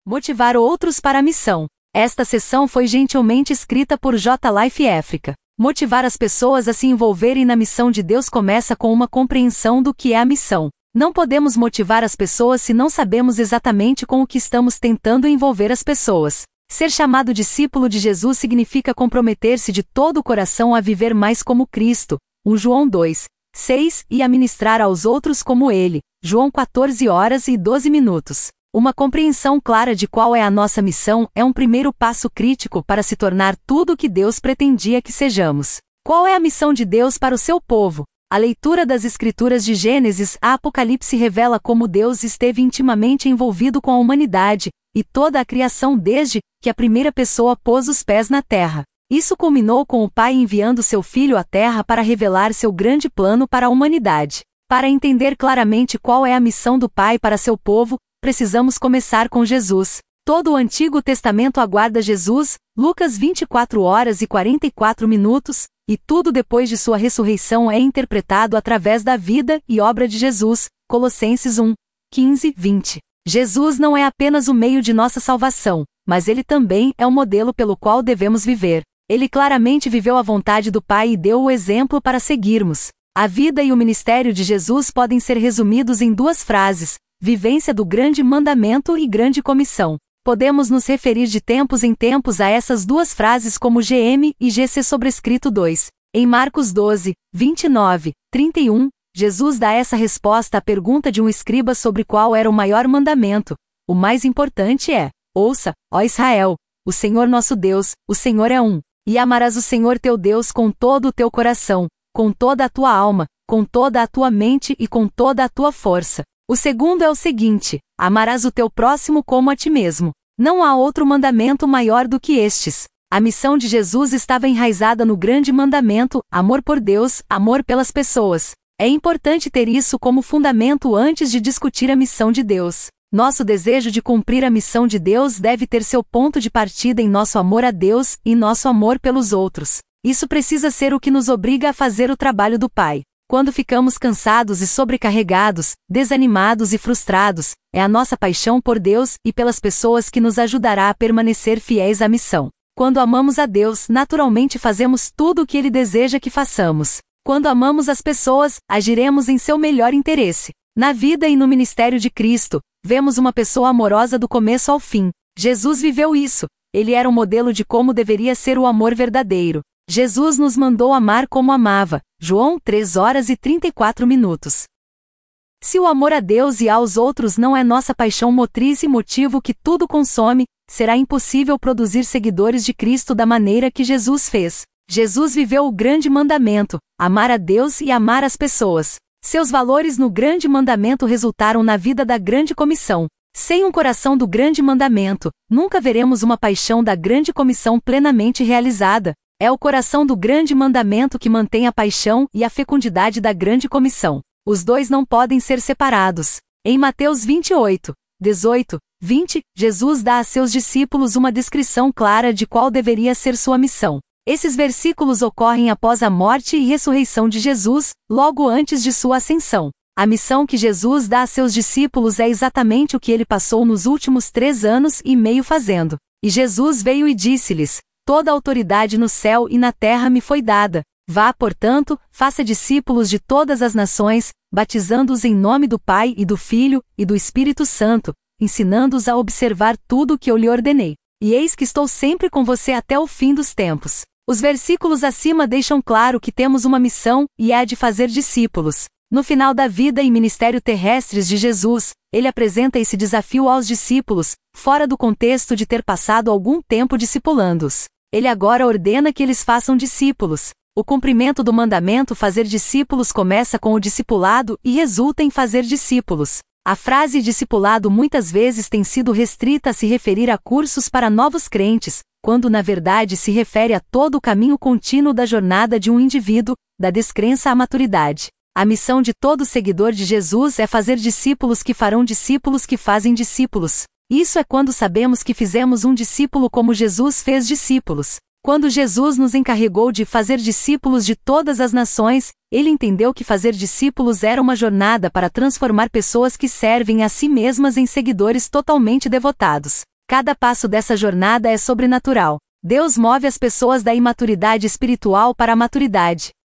Motivar outros para a missão. Esta sessão foi gentilmente escrita por J. Life África. Motivar as pessoas a se envolverem na missão de Deus começa com uma compreensão do que é a missão. Não podemos motivar as pessoas se não sabemos exatamente com o que estamos tentando envolver as pessoas. Ser chamado discípulo de Jesus significa comprometer-se de todo o coração a viver mais como Cristo, 1 João 2:6, e a ministrar aos outros como Ele, João 14h12. Uma compreensão clara de qual é a nossa missão é um primeiro passo crítico para se tornar tudo o que Deus pretendia que sejamos. Qual é a missão de Deus para o seu povo? A leitura das Escrituras de Gênesis a Apocalipse revela como Deus esteve intimamente envolvido com a humanidade e toda a criação desde que a primeira pessoa pôs os pés na terra. Isso culminou com o Pai enviando seu Filho à Terra para revelar seu grande plano para a humanidade. Para entender claramente qual é a missão do Pai para seu povo, precisamos começar com Jesus. Todo o Antigo Testamento aguarda Jesus, Lucas 24h44, e tudo depois de sua ressurreição é interpretado através da vida e obra de Jesus, Colossenses 1:15-20. Jesus não é apenas o meio de nossa salvação, mas ele também é o modelo pelo qual devemos viver. Ele claramente viveu a vontade do Pai e deu o exemplo para seguirmos. A vida e o ministério de Jesus podem ser resumidos em duas frases: vivência do grande mandamento e grande comissão. Podemos nos referir de tempos em tempos a essas duas frases como GM e GC sobrescrito 2. Em Marcos 12:29-31, Jesus dá essa resposta à pergunta de um escriba sobre qual era o maior mandamento. O mais importante é: ouça, ó Israel, o Senhor nosso Deus, o Senhor é um. E amarás o Senhor teu Deus com todo o teu coração, com toda a tua alma, com toda a tua mente e com toda a tua força. O segundo é o seguinte: amarás o teu próximo como a ti mesmo. Não há outro mandamento maior do que estes. A missão de Jesus estava enraizada no grande mandamento: amor por Deus, amor pelas pessoas. É importante ter isso como fundamento antes de discutir a missão de Deus. Nosso desejo de cumprir a missão de Deus deve ter seu ponto de partida em nosso amor a Deus e nosso amor pelos outros. Isso precisa ser o que nos obriga a fazer o trabalho do Pai. Quando ficamos cansados e sobrecarregados, desanimados e frustrados, é a nossa paixão por Deus e pelas pessoas que nos ajudará a permanecer fiéis à missão. Quando amamos a Deus, naturalmente fazemos tudo o que Ele deseja que façamos. Quando amamos as pessoas, agiremos em seu melhor interesse. Na vida e no ministério de Cristo, vemos uma pessoa amorosa do começo ao fim. Jesus viveu isso. Ele era um modelo de como deveria ser o amor verdadeiro. Jesus nos mandou amar como amava. João 3h34. Se o amor a Deus e aos outros não é nossa paixão motriz e motivo que tudo consome, será impossível produzir seguidores de Cristo da maneira que Jesus fez. Jesus viveu o grande mandamento: amar a Deus e amar as pessoas. Seus valores no grande mandamento resultaram na vida da grande comissão. Sem um coração do grande mandamento, nunca veremos uma paixão da grande comissão plenamente realizada. É o coração do grande mandamento que mantém a paixão e a fecundidade da grande comissão. Os dois não podem ser separados. Em Mateus 28:18-20, Jesus dá a seus discípulos uma descrição clara de qual deveria ser sua missão. Esses versículos ocorrem após a morte e ressurreição de Jesus, logo antes de sua ascensão. A missão que Jesus dá a seus discípulos é exatamente o que ele passou nos últimos 3 anos e meio fazendo. E Jesus veio e disse-lhes: toda a autoridade no céu e na terra me foi dada. Vá, portanto, faça discípulos de todas as nações, batizando-os em nome do Pai e do Filho e do Espírito Santo, ensinando-os a observar tudo o que eu lhe ordenei. E eis que estou sempre com você até o fim dos tempos. Os versículos acima deixam claro que temos uma missão, e é a de fazer discípulos. No final da vida e ministério terrestres de Jesus, ele apresenta esse desafio aos discípulos, fora do contexto de ter passado algum tempo discipulando-os. Ele agora ordena que eles façam discípulos. O cumprimento do mandamento fazer discípulos começa com o discipulado e resulta em fazer discípulos. A frase discipulado muitas vezes tem sido restrita a se referir a cursos para novos crentes, quando na verdade se refere a todo o caminho contínuo da jornada de um indivíduo, da descrença à maturidade. A missão de todo seguidor de Jesus é fazer discípulos que farão discípulos que fazem discípulos. Isso é quando sabemos que fizemos um discípulo como Jesus fez discípulos. Quando Jesus nos encarregou de fazer discípulos de todas as nações, ele entendeu que fazer discípulos era uma jornada para transformar pessoas que servem a si mesmas em seguidores totalmente devotados. Cada passo dessa jornada é sobrenatural. Deus move as pessoas da imaturidade espiritual para a maturidade.